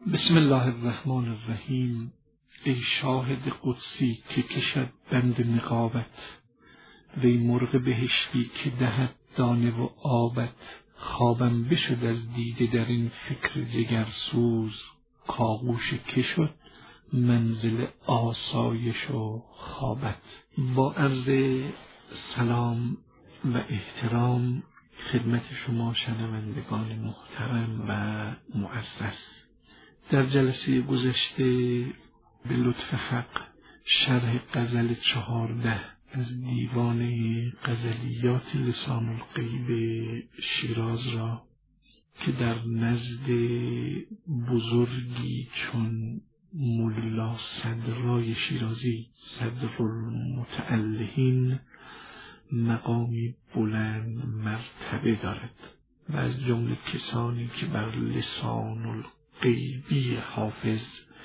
بسم الله الرحمن الرحیم. ای شاهد قدسی که کشد بند نقابت، وی مرغ بهشتی که دهد دانه و آبت. خوابم بشد از دیده در این فکر جگرسوز، کاغوش که شد منزل آسایش و خوابت. با عرض سلام و احترام خدمت شما شنوندگان محترم و معزز، در جلسه گذشته به لطف حق شرح غزل 14 از دیوان غزلیات لسان الغیب شیراز را که در نزد بزرگی چون ملا صدرای شیرازی صدرالمتألهین مقامی بلند مرتبه دارد و از جمله کسانی که بر لسان الغیبی حافظ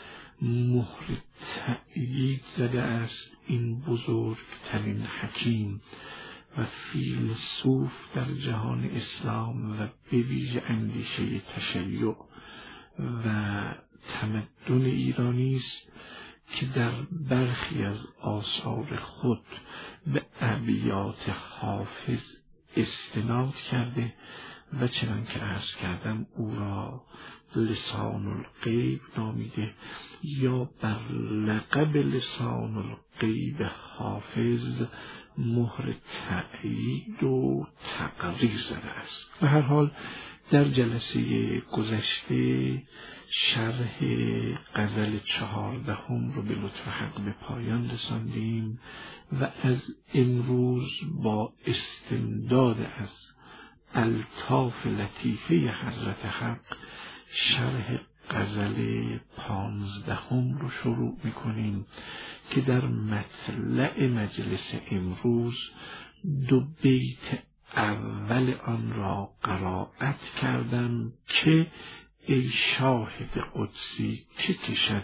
مهر تأیید زده است این بزرگترین حکیم و فیلسوف در جهان اسلام و به ویژه اندیشه تشیع و تمدن ایرانی است که در برخی از آثار خود به ابیات حافظ استناد کرده و چنان که عرض کردم او را لسان الغیب نامیده یا بر لقب لسان الغیب حافظ مهر تأیید و تقریر زده است. به هر حال در جلسه گذشته شرح غزل 14 رو به لطف حق به پایان رساندیم و از امروز با استمداد از الطاف لطیفه حضرت حق شرح غزل 15 رو شروع میکنیم که در مطلع مجلس امروز 2 بیت اول آن را قرائت کردم که ای شاهد قدسی که کشد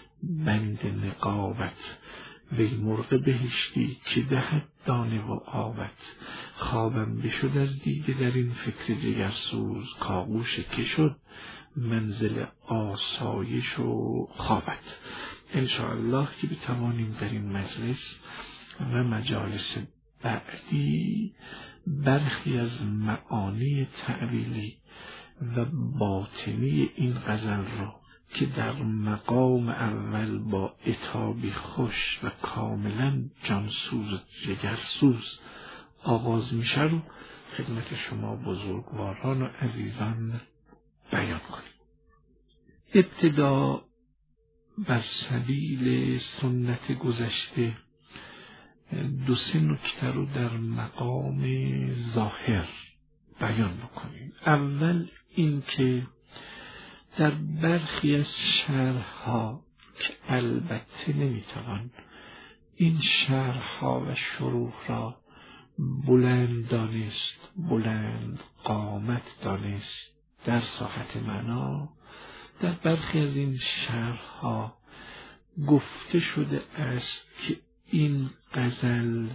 بند نقابت، وی مرغ بهشتی که دهد دانه و آبت. خوابم بشد از دیده در این فکر جگرسوز، کاغوش که شد منزل آسایش و خوابت. انشاءالله که بتوانیم در این مجلس و مجالس بعدی برخی از معانی تعبیری و باطنی این غزل را که در مقام اول با عتابی خوش و کاملا جانسوز و جگرسوز آغاز میشه رو خدمت شما بزرگواران و عزیزان بیان کنیم. ابتدا بر سبیل سنت گذشته 2-3 نکته رو در مقام ظاهر بیان بکنیم. اول این که در برخی از شرح‌ها که البته نمیتوان این شرح‌ها و شروح را بلند دانست، بلند قامت دانست در ساحت معنا، در برخی از این شرح‌ها گفته شده است که این غزل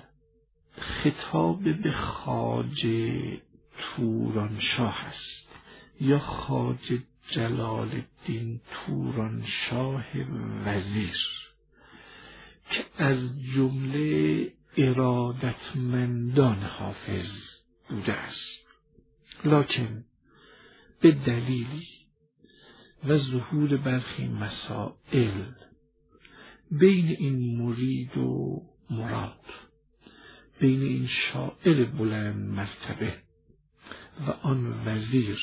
خطاب به خواجه تورانشاه است یا خواجه جلال الدین تورانشاه وزیر که از جمله ارادتمندان حافظ بوده است، لکن به دلیلی و ظهور برخی مسائل بین این مرید و مراد، بین این شاعر بلند مرتبه و آن وزیر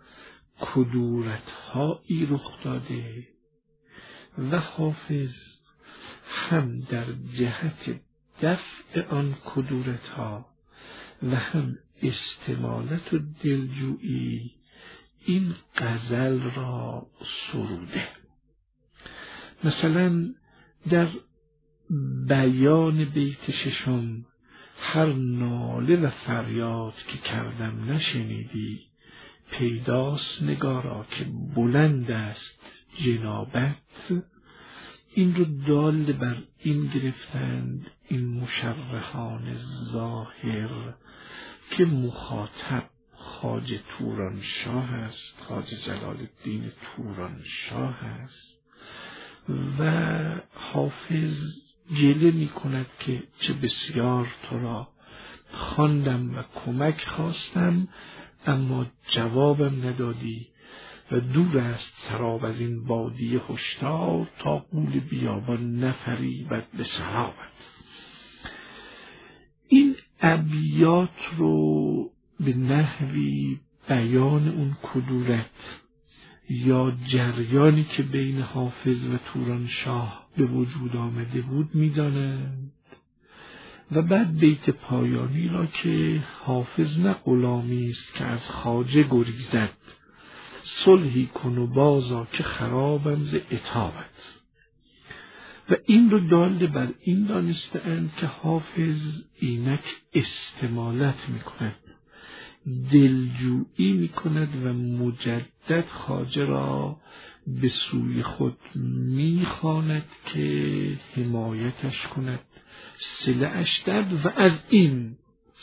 کدورت‌هایی رخ داده و حافظ هم در جهت دفع آن کدورت‌ها و هم استمالت و دلجویی این غزل را سروده. مثلا در بیان بیت 6 هر ناله و فریاد که کردم نشنیدی، پیداست نگارا که بلند است جنابت. این رو دال بر این گرفتند این مشرحان ظاهر که مخاطب خواجه تورانشاه است، خواجه جلال الدین تورانشاه است و حافظ گله می کند که چه بسیار تو را خواندم و کمک خواستم اما جوابم ندادی و دور است سراب از این وادی هشدار تا غول بیابان نفریبد به سحابت. این ابیات رو به نحوی بیان اون کدورت یا جریانی که بین حافظ و تورانشاه به وجود آمده بود می‌دانند و بعد بیت پایانی را که حافظ نه غلامی است که از خواجه گریزد، صلحی کن و بازا که خرابم ز عتابت، و این رو دال بر این دانسته‌اند که حافظ اینک استمالت می‌کند، دلجویی می‌کند و مجدد خواجه را به سوی خود می‌خواند که حمایتش کند، صله‌اش دهد و از این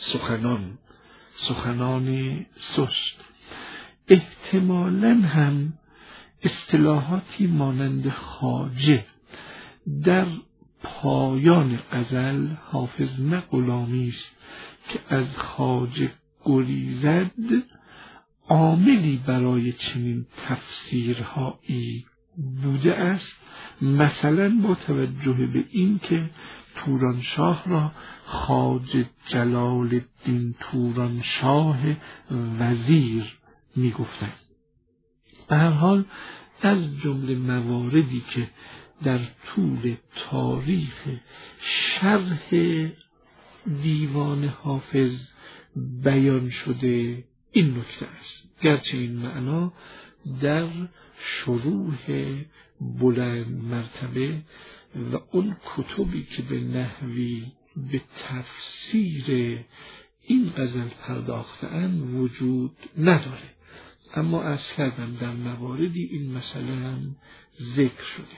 سخنان سست. احتمالاً هم اصطلاحاتی مانند خواجه در پایان غزل حافظ نه غلامی است که از خواجه گریزد عاملی برای چنین تفسیرهایی بوده است، مثلا با توجه به این که تورانشاه را خواجه جلال الدین تورانشاه وزیر می گفتند. به هر حال از جمله مواردی که در طول تاریخ شرح دیوان حافظ بیان شده این نکته است، گرچه این معنا در شروح بلند مرتبه و اون کتبی که به نحوی به تفسیر این غزل پرداخته‌اند وجود نداره، اما از کردم در مواردی این مسئله هم ذکر شده.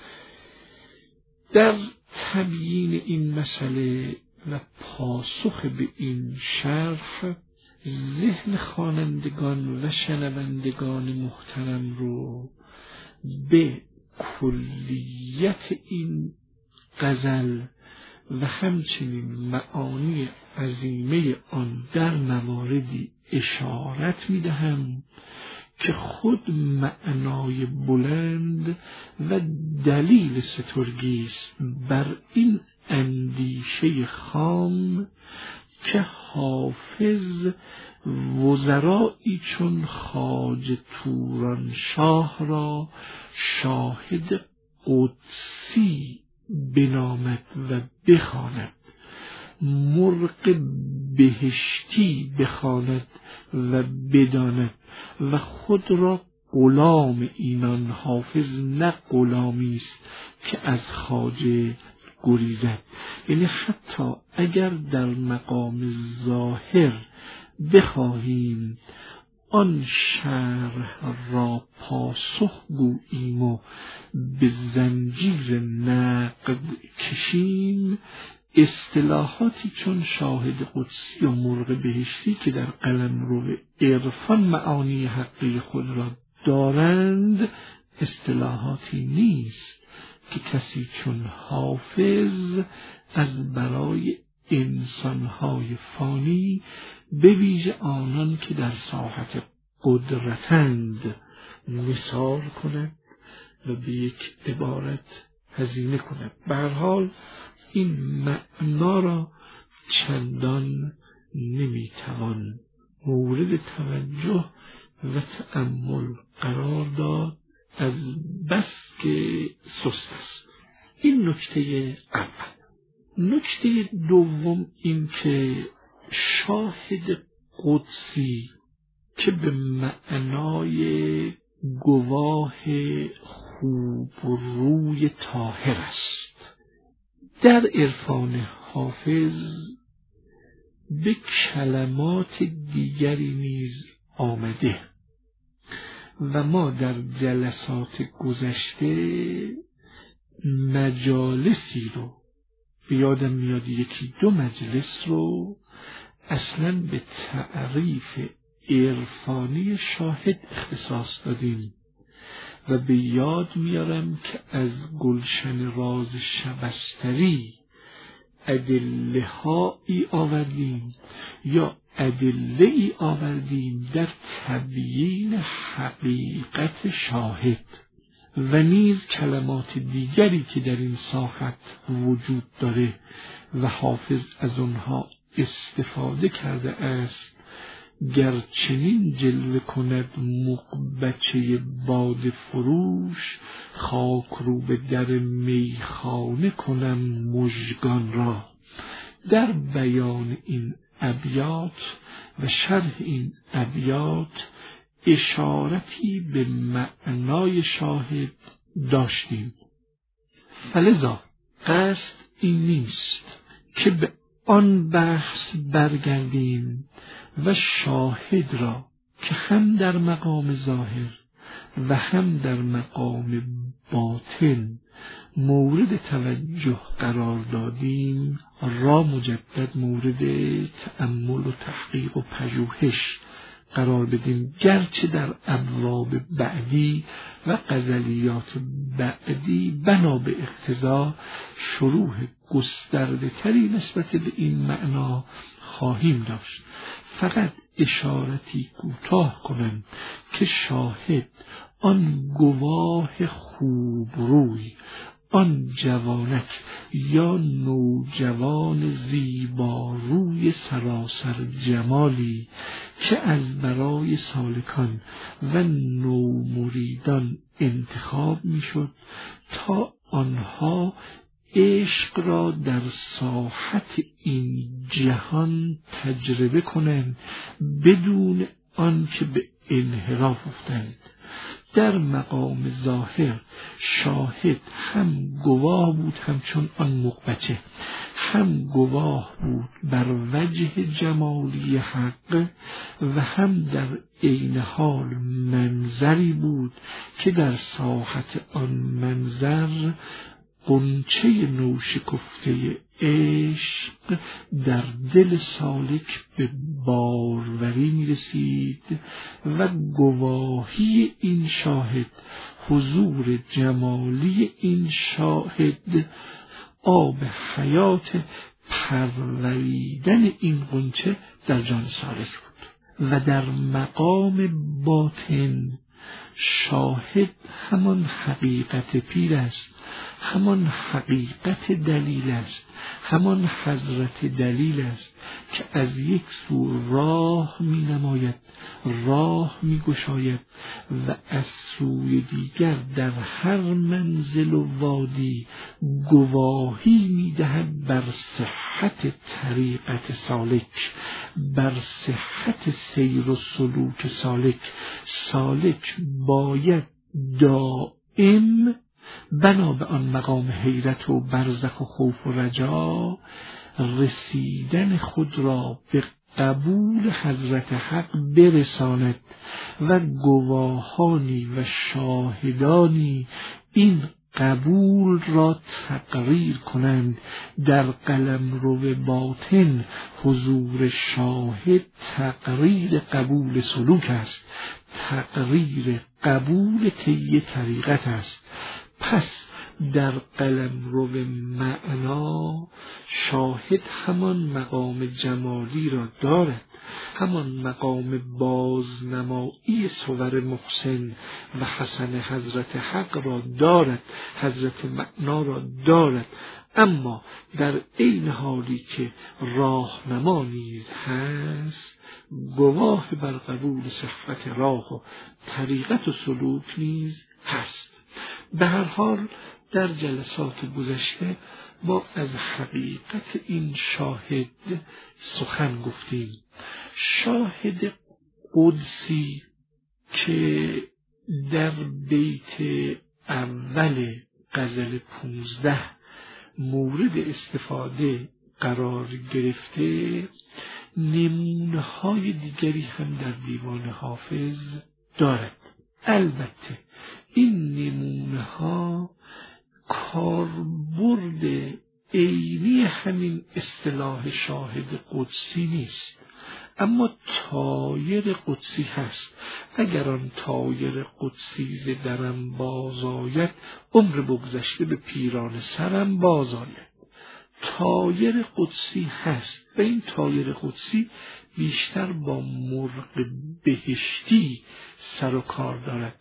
در تبیین این مسئله و پاسخ به این شرح ذهن خوانندگان و شنوندگان محترم رو به کلیت این غزل و همچنین معانی عظیمه آن در مواردی اشارت می‌دهم که خود معنای بلند و دلیل سترگی است بر این اندیشه خام که حافظ وزرایی چون خواجه تورانشاه را شاهد قدسی بنامد و بخواند، مرغ بهشتی بخواند و بداند و خود را غلام اینان حافظ نه غلامی است که از خواجه گریزد. یعنی حتی اگر در مقام ظاهر بخواهیم آن شرح را پاسخ گوییم و به زنجیر نقد کشیم، اصطلاحاتی چون شاهد قدسی و مرغ بهشتی که در قلمرو عرفان معانی حقی خود را دارند اصطلاحاتی نیست که کسی چون حافظ از برای انسانهای فانی به ویژه آنان که در ساحت قدرتند نثار کند و به یک عبارت هزینه کند. به هر حال این معنا را چندان نمیتوان مورد توجه و تأمل قرار داد از بس که سست است. این نکته اول. نکته دوم این که شاهد قدسی که به معنای گواه خوب و روی طاهر است در عرفان حافظ به کلمات دیگری نیز آمده و ما در جلسات گذشته مجالسی رو به یادم میاد، 1-2 مجلس رو اصلا به تعریف عرفانی شاهد اختصاص دادیم و به یاد میارم که از گلشن راز شبستری ادله هایی آوردیم یا ادله ای آوردیم در تبیین حقیقت شاهد و نیز کلمات دیگری که در این ساحت وجود داره و حافظ از آنها استفاده کرده است. گرچنین جلوه کند مغبچه باد فروش، خاک رو به در میخانه کنم مژگان را. در بیان این ابیات و شرح این ابیات اشارتی به معنای شاهد داشتیم. فلذا قصد این نیست که به آن بحث برگردیم و شاهد را که هم در مقام ظاهر و هم در مقام باطن مورد توجه قرار دادیم را مجدد مورد تأمل و تحقیق و پژوهش قرار بدیم، گرچه در ابواب بعدی و غزلیات بعدی بنا به اقتضا شروح گسترده تری نسبت به این معنا خواهیم داشت. فقط اشارتی کوتاه کنم که شاهد آن گواه خوبروی، آن جوانک یا نوجوان زیباروی سراسر جمالی که از برای سالکان و نومریدان انتخاب میشد تا آنها عشق را در ساحت این جهان تجربه کنند بدون آنکه به انحراف افتند. در مقام ظاهر شاهد هم گواه بود همچون آن مغبچه، هم گواه بود بر وجه جمالی حق و هم در عین حال منظری بود که در ساحت آن منظر غنچه نوشکفته عشق در دل سالک به باروری میرسید و گواهی این شاهد، حضور جمالی این شاهد آب حیات پروریدن این غنچه در جان سالک بود. و در مقام باطن شاهد همان حقیقت پیر است، همان حقیقت دلیل است، همان حضرت دلیل است که از یک سو راه می نماید، راه می گشاید و از سوی دیگر در هر منزل و وادی گواهی می دهد بر صحت طریقت سالک، بر صحت سیر و سلوک سالک. سالک باید دائم بنا به آن مقام حیرت و برزخ و خوف و رجا رسیدن خود را به قبول حضرت حق برساند و گواهانی و شاهدانی این قبول را تقریر کنند. در قلمرو باطن حضور شاهد تقریر قبول سلوک است، تقریر قبول طی طریقت است. پس در قلمرو معنا شاهد همان مقام جمالی را دارد، همان مقام بازنمایی صور محسن و حسن حضرت حق را دارد، حضرت معنا را دارد، اما در عین حالی که راهنما نیز هست، گواه بر قبول صحت راه و طریقت و سلوک نیز هست. به هر حال در جلسات گذشته ما از حقیقت این شاهد سخن گفتیم. شاهد قدسی که در بیت اول غزل 15 مورد استفاده قرار گرفته، نمونه‌های دیگری هم در دیوان حافظ دارد. البته این نمونه‌ها کاربرد عینی همین اصطلاح شاهد قدسی نیست، اما طایر قدسی هست. اگر آن طایر قدسی ز درم باز آید، عمر بگذشته به پیران سرم باز آید. طایر قدسی هست و این طایر قدسی بیشتر با مرغ بهشتی سر و کار دارد.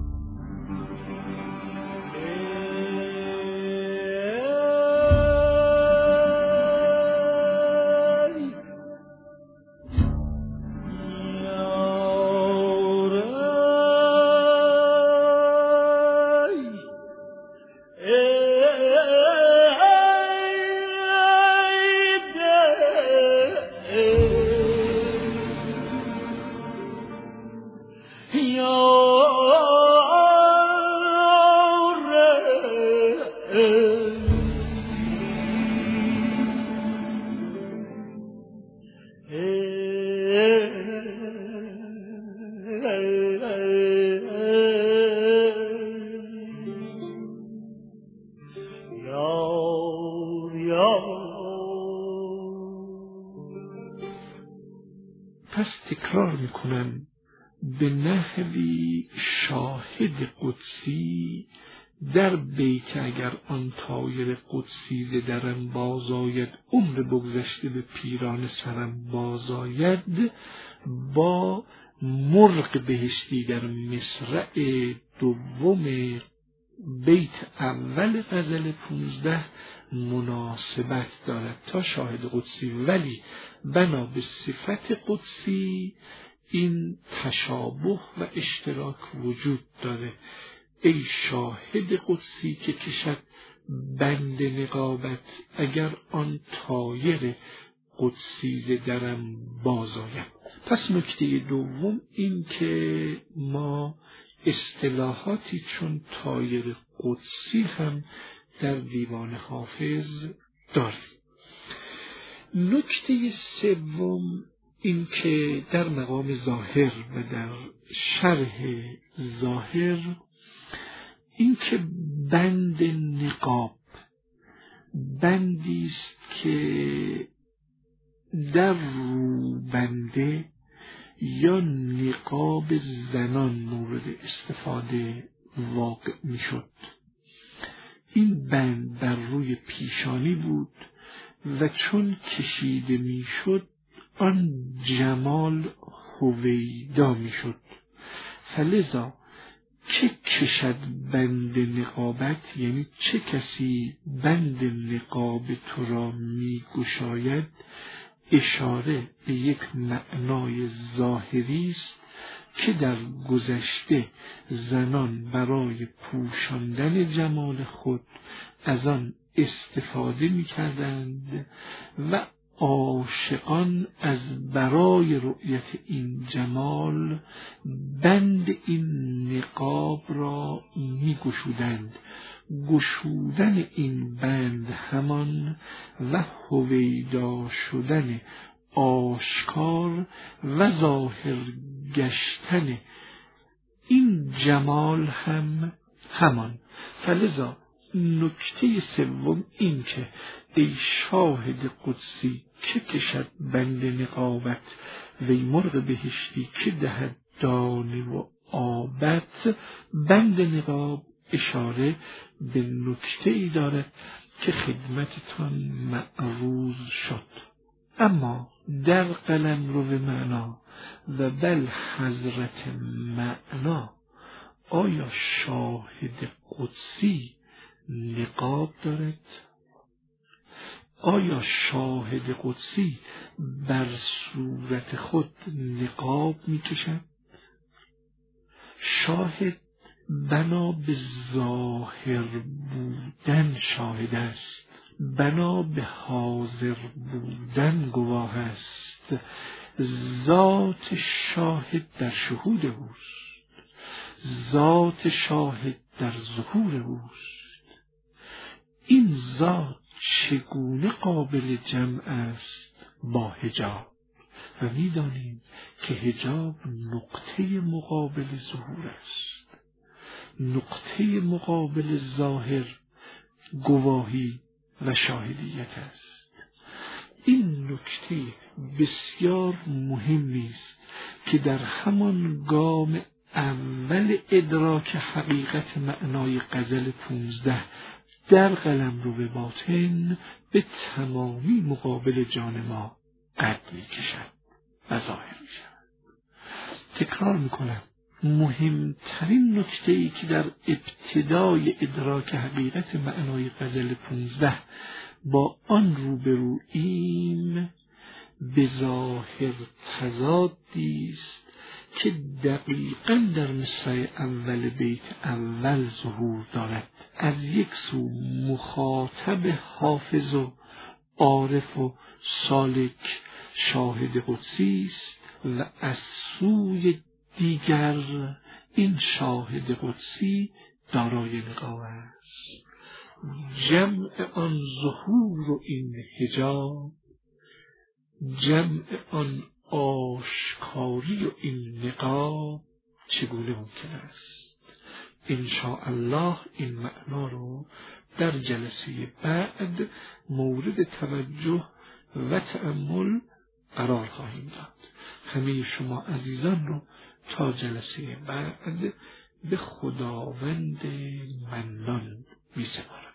پس تکرار میکنن به نحوی شاهد قدسی در بیت اگر آن طایر قدسی ز درم باز آید، عمر بگذشته به پیران سرم باز آید، با مرغ بهشتی در مصرع دوم بیت اول غزل 15 مناسبت دارد تا شاهد قدسی، ولی بنا به صفت قدسی این تشابه و اشتراک وجود داره. ای شاهد قدسی که کشد بند نقابت، اگر آن طایر قدسی ز درم باز آید. پس نکته دوم این که ما اصطلاحاتی چون طایر قدسی هم در دیوان حافظ داریم. نکته سوم این که در مقام ظاهر و در شرح ظاهر این که بند نقاب بندی است که در روبنده یا نقاب زنان مورد استفاده واقع می شد. این بند بر روی پیشانی بود و چون کشیده می شد آن جمال هویدا می شد. فلذا چه کشد بند نقابت، یعنی چه کسی بند نقاب تو را می گشاید، اشاره به یک معنای ظاهری است که در گذشته زنان برای پوشاندن جمال خود از آن استفاده می کردند و عاشقان از برای رؤیت این جمال بند این نقاب را می گشودند. گشودن این بند همان و هویدا شدن آشکار و ظاهر گشتن این جمال هم همان. فلذا نکته سوم این که ای شاهد قدسی که کشد بند نقابت، وی مرغ بهشتی که دهد دانه و آبت. بند نقاب اشاره به نکته ای دارد که خدمتتان معروض شد. اما در قلمرو معنا و بل حضرت معنا آیا شاهد قدسی نقاب دارد؟ آیا شاهد قدسی بر صورت خود نقاب می کشد؟ شاهد بنا به ظاهر بودن شاهد است، بنا به حاضر بودن گواه است. ذات شاهد در شهود اوست، ذات شاهد در ظهور اوست. این ذات چگونه قابل جمع است با حجاب؟ و می‌دانیم که حجاب نقطه مقابل ظهور است. نقطه مقابل ظاهر گواهی و شاهدیت است. این نکته بسیار مهمی است که در همان گام اول ادراک حقیقت معنای غزل 15 در قلمرو به باطن به تمامی مقابل جان ما قد می‌کشد و ظاهر می‌شود. تکرار می‌کنم، مهمترین نکته‌ای که در ابتدای ادراک حقیقت معنای غزل 15 با آن روبروییم به ظاهر تضادی است که دقیقاً در مصرع اول بیت اول ظهور دارد. از یک سو مخاطب حافظ و عارف و سالک شاهد قدسی است و از سوی دیگر این شاهد قدسی دارای نقاب است. جمع آن ظهور و این حجاب، جمع آن آشکاری و این نقاب چگونه ممکن است؟ انشاءالله این معنا رو در جلسه بعد مورد توجه و تأمل قرار خواهیم داد. همه شما عزیزان رو تا جلسه بعد به خداوند منان می‌سپارم.